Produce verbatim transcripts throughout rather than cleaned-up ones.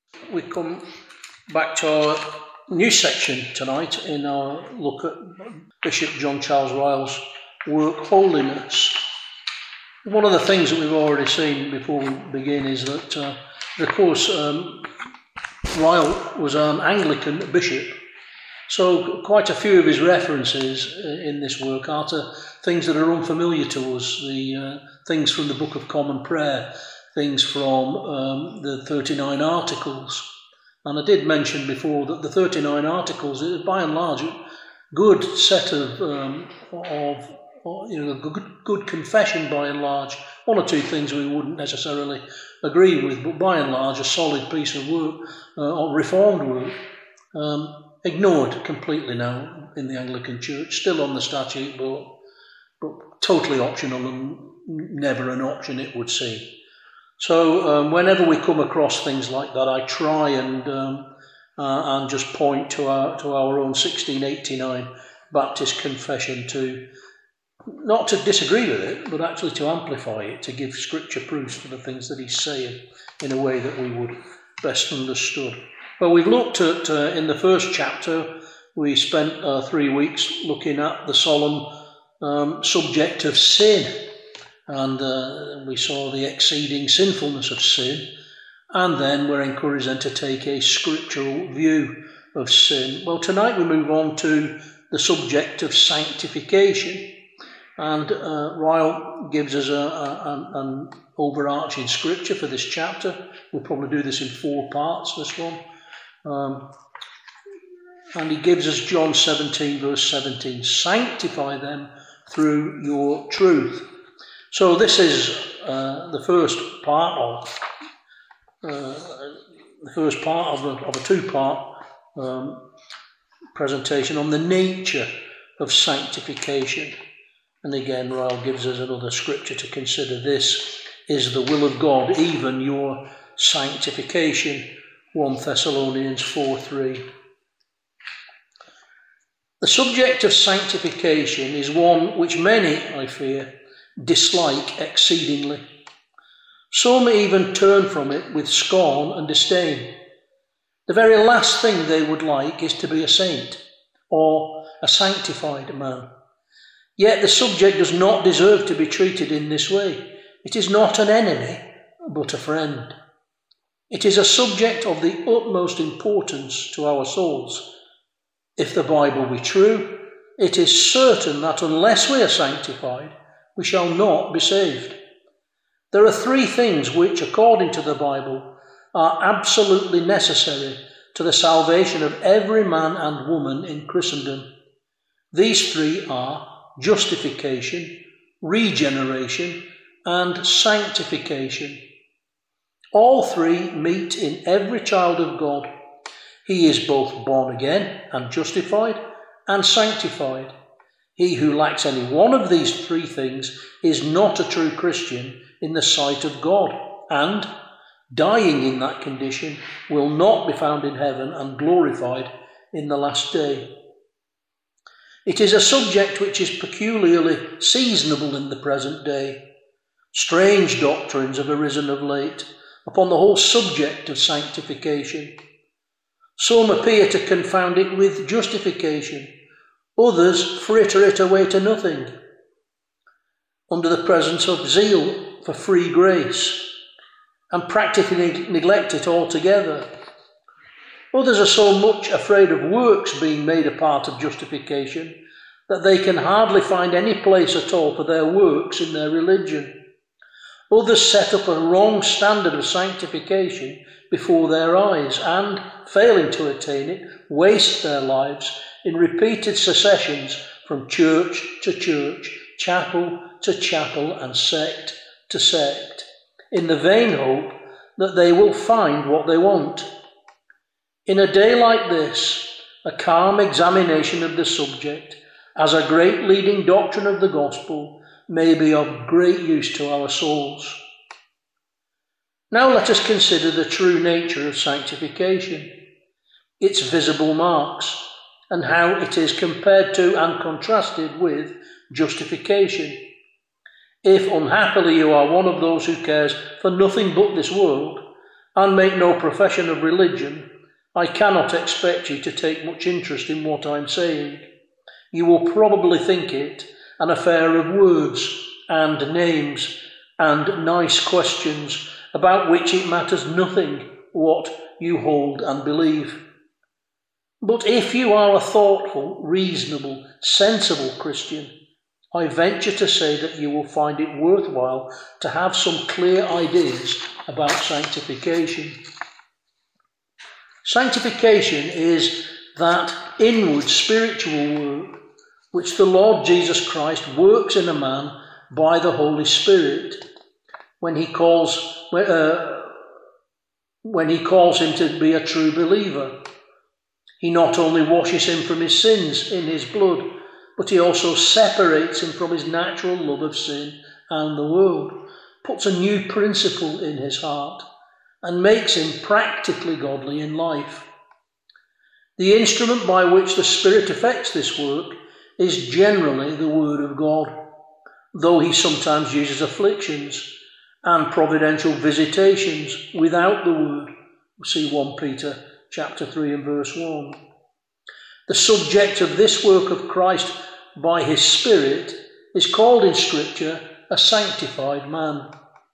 We come back to our new section tonight in our look at Bishop John Charles Ryle's work, Holiness. One of the things that we've already seen before we begin is that, uh, of course, um, Ryle was an Anglican bishop, so quite a few of his references in this work are to things that are unfamiliar to us, the uh, things from the Book of Common Prayer, things from um, the thirty-nine Articles. And I did mention before that the thirty-nine Articles is by and large a good set of, um, of you know, a good, good confession by and large. One or two things we wouldn't necessarily agree with, but by and large a solid piece of work, uh, or reformed work, um, ignored completely now in the Anglican Church, still on the statute book, but totally optional and never an option it would seem. So um, whenever we come across things like that, I try and um, uh, and just point to our to our own sixteen eighty-nine Baptist Confession, to not to disagree with it, but actually to amplify it, to give scripture proofs for the things that he's saying in a way that we would best understood. Well, we've looked at, uh, in the first chapter, we spent uh, three weeks looking at the solemn um, subject of sin. And uh, we saw the exceeding sinfulness of sin, and then we're encouraged then to take a scriptural view of sin. Well, tonight we move on to the subject of sanctification, and uh, Ryle gives us a, a, an overarching scripture for this chapter. We'll probably do this in four parts, this one. Um, and he gives us John seventeen, verse seventeen, sanctify them through your truth. So this is uh, the first part of uh, the first part of a, of a two-part um, presentation on the nature of sanctification. And again, Ryle gives us another scripture to consider. This is the will of God, even your sanctification. First Thessalonians four three. The subject of sanctification is one which many, I fear, dislike exceedingly. Some even turn from it with scorn and disdain. The very last thing they would like is to be a saint or a sanctified man. Yet the subject does not deserve to be treated in this way. It is not an enemy, but a friend. It is a subject of the utmost importance to our souls. If the Bible be true, it is certain that unless we are sanctified, we shall not be saved. There are three things which, according to the Bible, are absolutely necessary to the salvation of every man and woman in Christendom. These three are justification, regeneration, and sanctification. All three meet in every child of God. He is both born again and justified and sanctified. He who lacks any one of these three things is not a true Christian in the sight of God, and, dying in that condition, will not be found in heaven and glorified in the last day. It is a subject which is peculiarly seasonable in the present day. Strange doctrines have arisen of late upon the whole subject of sanctification. Some appear to confound it with justification. Others fritter it away to nothing, under the presence of zeal for free grace, and practically neglect it altogether. Others are so much afraid of works being made a part of justification that they can hardly find any place at all for their works in their religion. Others set up a wrong standard of sanctification before their eyes and, failing to attain it, waste their lives in repeated secessions from church to church, chapel to chapel, and sect to sect, in the vain hope that they will find what they want. In a day like this, a calm examination of the subject as a great leading doctrine of the gospel may be of great use to our souls. Now let us consider the true nature of sanctification, its visible marks, and how it is compared to and contrasted with justification. If unhappily you are one of those who cares for nothing but this world, and make no profession of religion, I cannot expect you to take much interest in what I'm saying. You will probably think it an affair of words and names and nice questions about which it matters nothing what you hold and believe. But if you are a thoughtful, reasonable, sensible Christian, I venture to say that you will find it worthwhile to have some clear ideas about sanctification. Sanctification is that inward spiritual work which the Lord Jesus Christ works in a man by the Holy Spirit when he calls uh, when he calls him to be a true believer. He not only washes him from his sins in his blood, but he also separates him from his natural love of sin and the world, puts a new principle in his heart, and makes him practically godly in life. The instrument by which the Spirit effects this work is generally the Word of God, though he sometimes uses afflictions and providential visitations without the Word. We see First Peter chapter three and verse one. The subject of this work of Christ by his Spirit is called in Scripture a sanctified man.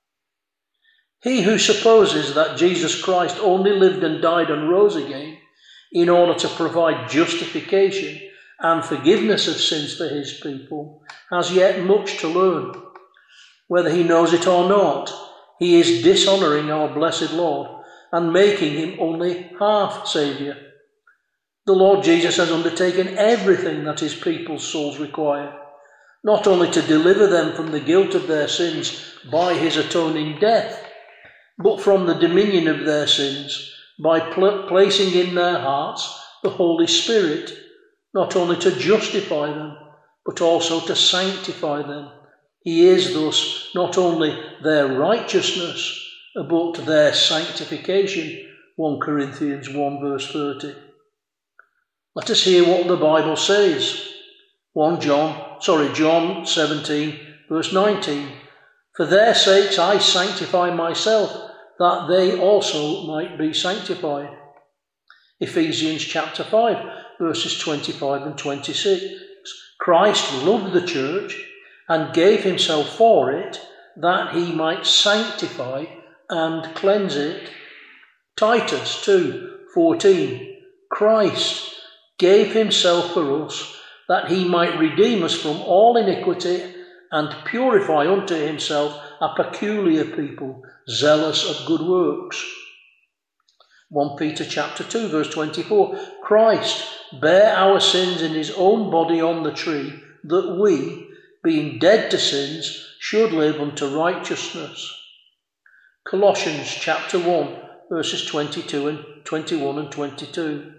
He who supposes that Jesus Christ only lived and died and rose again in order to provide justification and forgiveness of sins for his people has yet much to learn. Whether he knows it or not, he is dishonouring our blessed Lord and making him only half Saviour. The Lord Jesus has undertaken everything that his people's souls require, not only to deliver them from the guilt of their sins by his atoning death, but from the dominion of their sins by pl- placing in their hearts the Holy Spirit, not only to justify them, but also to sanctify them. He is thus not only their righteousness, but their sanctification. First Corinthians one verse thirty. Let us hear what the Bible says. First John, sorry, John seventeen verse nineteen. For their sakes I sanctify myself, that they also might be sanctified. Ephesians chapter five verses twenty-five and twenty-six. Christ loved the church and gave himself for it, that he might sanctify and cleanse it. Titus two fourteen. Christ gave himself for us, that he might redeem us from all iniquity and purify unto himself a peculiar people, zealous of good works. First Peter chapter two verse twenty-four. Christ bare our sins in his own body on the tree, that we, being dead to sins, should live unto righteousness. Colossians chapter one verses twenty-two and twenty-one and twenty-two.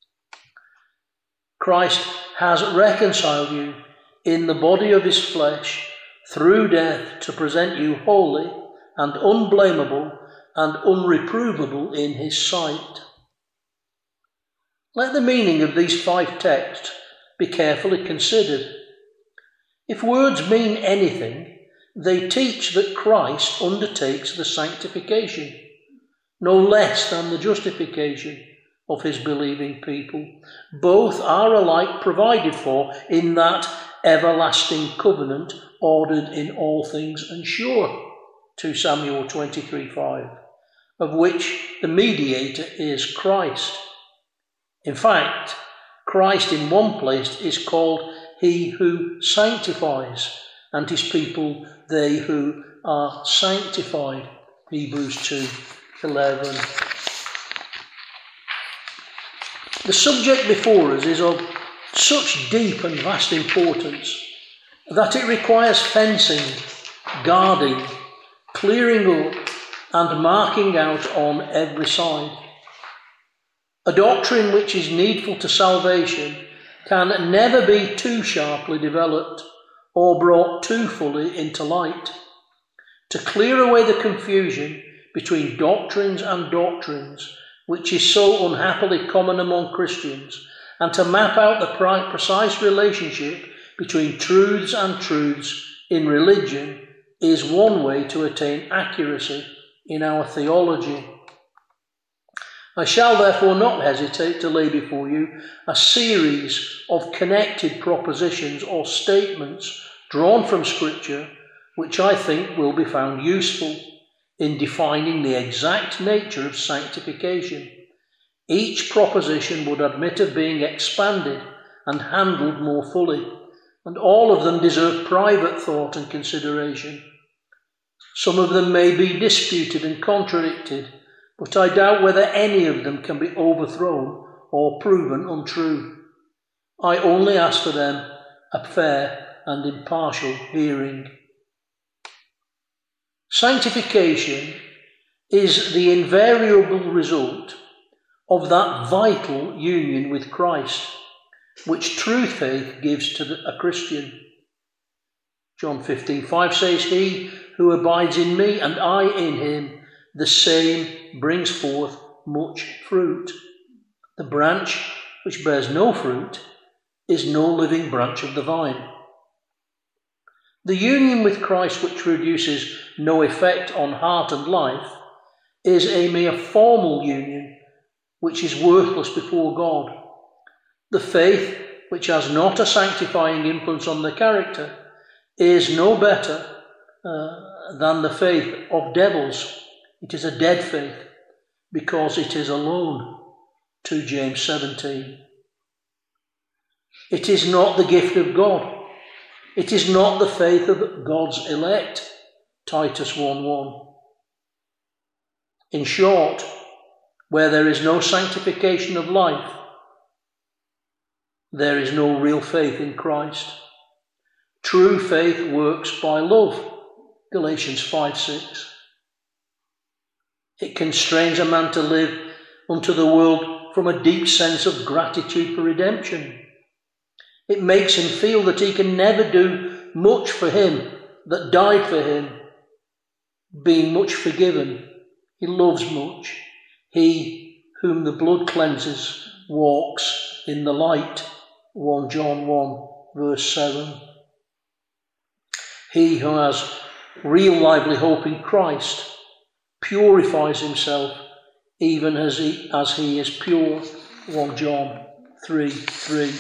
Christ has reconciled you in the body of his flesh through death to present you holy and unblameable and unreprovable in his sight. Let the meaning of these five texts be carefully considered. If words mean anything, they teach that Christ undertakes the sanctification, no less than the justification of his believing people. Both are alike provided for in that everlasting covenant ordered in all things and sure, Second Samuel twenty-three five, of which the mediator is Christ. In fact, Christ in one place is called he who sanctifies, and his people they who are sanctified, Hebrews two eleven. The subject before us is of such deep and vast importance that it requires fencing, guarding, clearing up, and marking out on every side. A doctrine which is needful to salvation can never be too sharply developed or brought too fully into light. To clear away the confusion between doctrines and doctrines, which is so unhappily common among Christians, and to map out the precise relationship between truths and truths in religion, is one way to attain accuracy in our theology. I shall therefore not hesitate to lay before you a series of connected propositions or statements drawn from Scripture, which I think will be found useful in defining the exact nature of sanctification. Each proposition would admit of being expanded and handled more fully, and all of them deserve private thought and consideration. Some of them may be disputed and contradicted, but I doubt whether any of them can be overthrown or proven untrue. I only ask for them a fair and impartial hearing. Sanctification is the invariable result of that vital union with Christ, which true faith gives to a Christian. John fifteen five says, "He who abides in me and I in him, the same brings forth much fruit. The branch which bears no fruit is no living branch of the vine." The union with Christ, which produces no effect on heart and life, is a mere formal union which is worthless before God. The faith which has not a sanctifying influence on the character is no better uh, than the faith of devils. It is a dead faith because it is alone. Second James seventeen. It is not the gift of God. It is not the faith of God's elect. Titus one one. In short, where there is no sanctification of life, there is no real faith in Christ. True faith works by love. Galatians five six. It constrains a man to live unto the world from a deep sense of gratitude for redemption. It makes him feel that he can never do much for him that died for him. Being much forgiven, he loves much. He whom the blood cleanses walks in the light. First John one verse seven. He who has real lively hope in Christ purifies himself even as he, as he is pure. First John three three.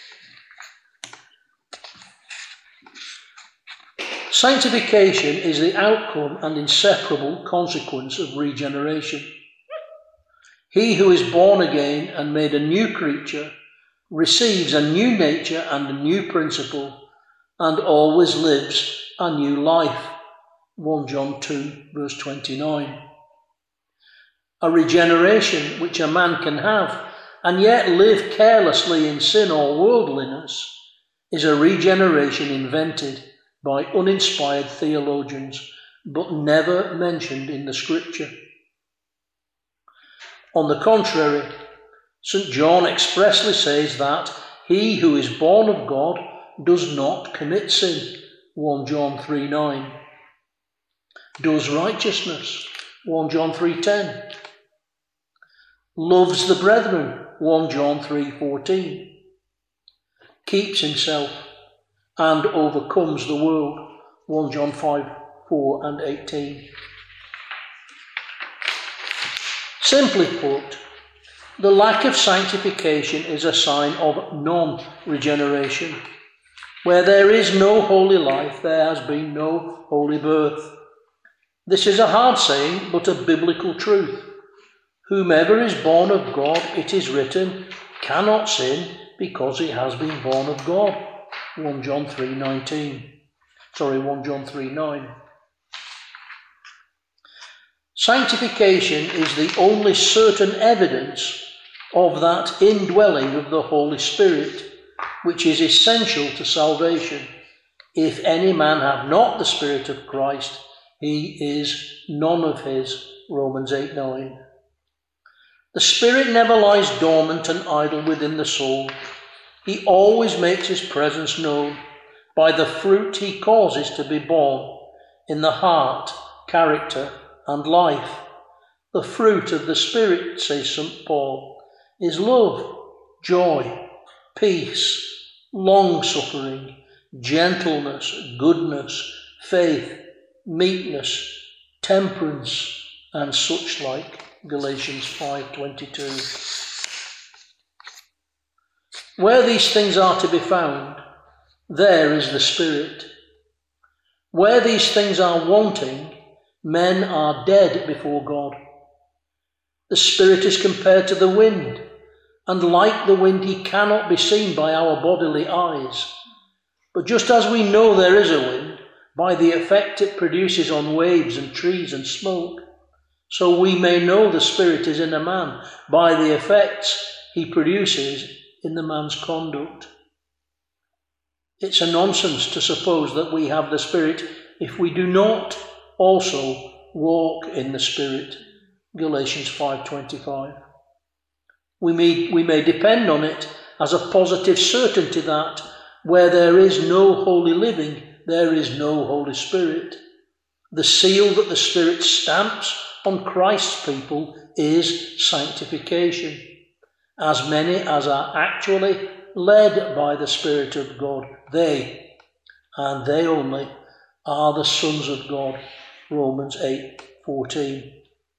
Sanctification is the outcome and inseparable consequence of regeneration. He who is born again and made a new creature receives a new nature and a new principle and always lives a new life. First John two verse twenty-nine. A regeneration which a man can have and yet live carelessly in sin or worldliness is a regeneration invented by uninspired theologians, but never mentioned in the Scripture. On the contrary, Saint John expressly says that he who is born of God does not commit sin. First John three nine. Does righteousness. First John three ten. Loves the brethren. First John three fourteen. Keeps himself and overcomes the world. First John five four and eighteen. Simply put, the lack of sanctification is a sign of non-regeneration. Where there is no holy life, there has been no holy birth. This is a hard saying, but a biblical truth. Whomever is born of God, it is written, cannot sin because he has been born of God. First John three nineteen. Sorry, First John three nine. Sanctification is the only certain evidence of that indwelling of the Holy Spirit, which is essential to salvation. If any man have not the Spirit of Christ, he is none of his. Romans eight nine. The Spirit never lies dormant and idle within the soul. He always makes his presence known by the fruit he causes to be born in the heart, character, and life. The fruit of the Spirit, says Saint Paul, is love, joy, peace, long-suffering, gentleness, goodness, faith, meekness, temperance, and such like. Galatians five twenty-two. Where these things are to be found, there is the Spirit. Where these things are wanting, men are dead before God. The Spirit is compared to the wind, and like the wind he cannot be seen by our bodily eyes. But just as we know there is a wind, by the effect it produces on waves and trees and smoke, so we may know the Spirit is in a man by the effects he produces in the man's conduct. It's a nonsense to suppose that we have the Spirit if we do not also walk in the Spirit. Galatians five twenty-five. We may, we may depend on it as a positive certainty that where there is no holy living, there is no Holy Spirit. The seal that the Spirit stamps on Christ's people is sanctification. As many as are actually led by the Spirit of God, they, and they only, are the sons of God. Romans eight fourteen.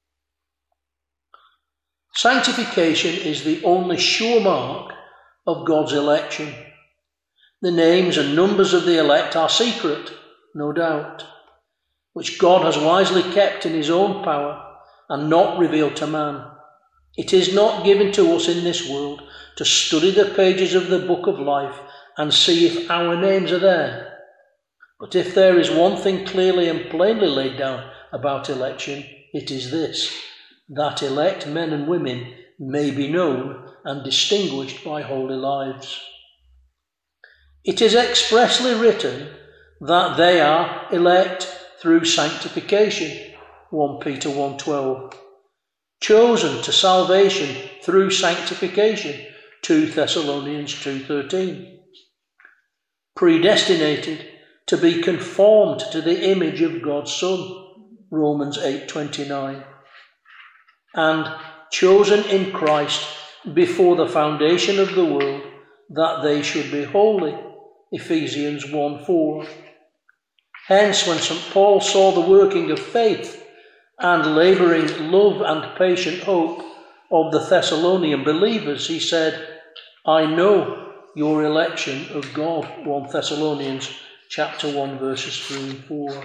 Sanctification is the only sure mark of God's election. The names and numbers of the elect are secret, no doubt, which God has wisely kept in his own power and not revealed to man. It is not given to us in this world to study the pages of the book of life and see if our names are there. But if there is one thing clearly and plainly laid down about election, it is this: that elect men and women may be known and distinguished by holy lives. It is expressly written that they are elect through sanctification, First Peter one twelve, chosen to salvation through sanctification, Second Thessalonians two thirteen, predestinated to be conformed to the image of God's Son, Romans eight twenty-nine, and chosen in Christ before the foundation of the world that they should be holy, Ephesians one four. Hence, when Saint Paul saw the working of faith and labouring love and patient hope of the Thessalonian believers, he said, I know your election of God, First Thessalonians chapter one, verses three and four.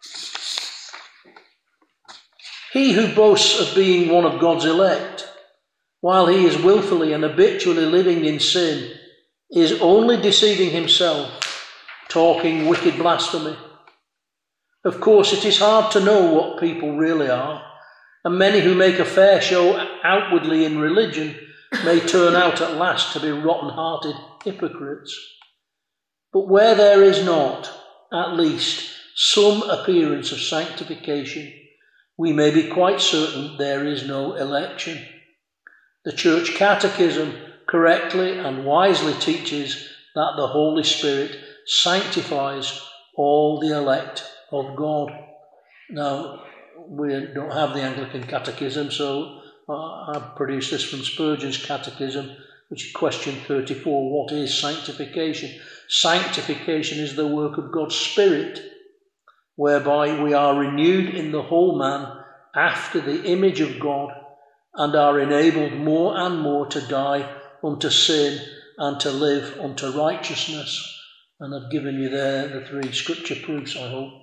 He who boasts of being one of God's elect, while he is willfully and habitually living in sin, is only deceiving himself, talking wicked blasphemy. Of course, it is hard to know what people really are, and many who make a fair show outwardly in religion may turn out at last to be rotten-hearted hypocrites. But where there is not, at least, some appearance of sanctification, we may be quite certain there is no election. The Church Catechism correctly and wisely teaches that the Holy Spirit sanctifies all the elect of God. Now, we don't have the Anglican Catechism, so I've produced this from Spurgeon's Catechism, which is question thirty-four. What is sanctification? Sanctification is the work of God's Spirit, whereby we are renewed in the whole man after the image of God and are enabled more and more to die unto sin and to live unto righteousness. And I've given you there the three scripture proofs, I hope.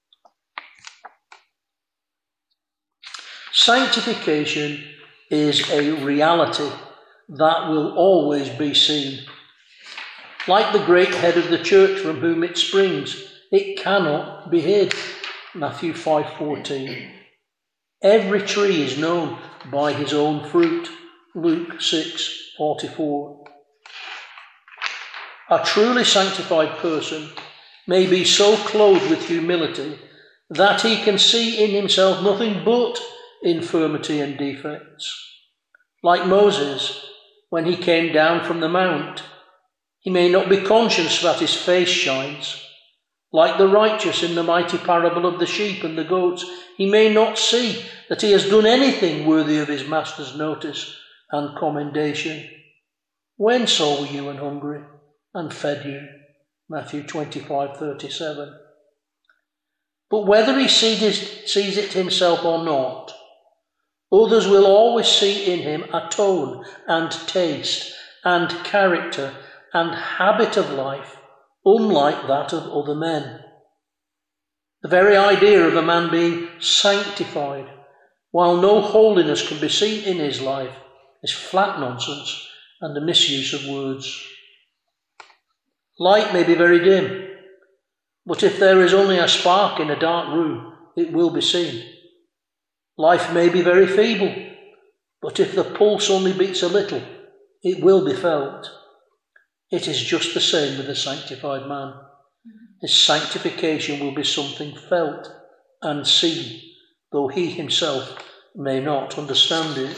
Sanctification is a reality that will always be seen. Like the great head of the church from whom it springs, it cannot be hid. Matthew five fourteen. Every tree is known by his own fruit. Luke six forty-four. A truly sanctified person may be so clothed with humility that he can see in himself nothing but infirmity and defects. Like Moses, when he came down from the mount, he may not be conscious that his face shines. Like the righteous in the mighty parable of the sheep and the goats, he may not see that he has done anything worthy of his master's notice and commendation. When saw we you and hungry, and fed you? Matthew twenty-five thirty-seven. But whether he sees it himself or not, Others will always see in him a tone and taste and character and habit of life unlike that of other men. The very idea of a man being sanctified, while no holiness can be seen in his life, is flat nonsense and a misuse of words. Light may be very dim, but if there is only a spark in a dark room, it will be seen. Life may be very feeble, but if the pulse only beats a little, it will be felt. It is just the same with a sanctified man. His sanctification will be something felt and seen, though he himself may not understand it.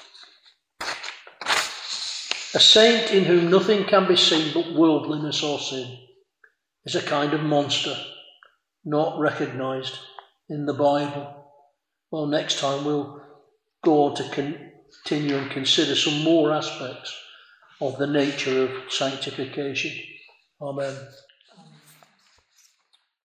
A saint in whom nothing can be seen but worldliness or sin is a kind of monster, not recognised in the Bible. Well, next time we'll go on to continue and consider some more aspects of the nature of sanctification. Amen.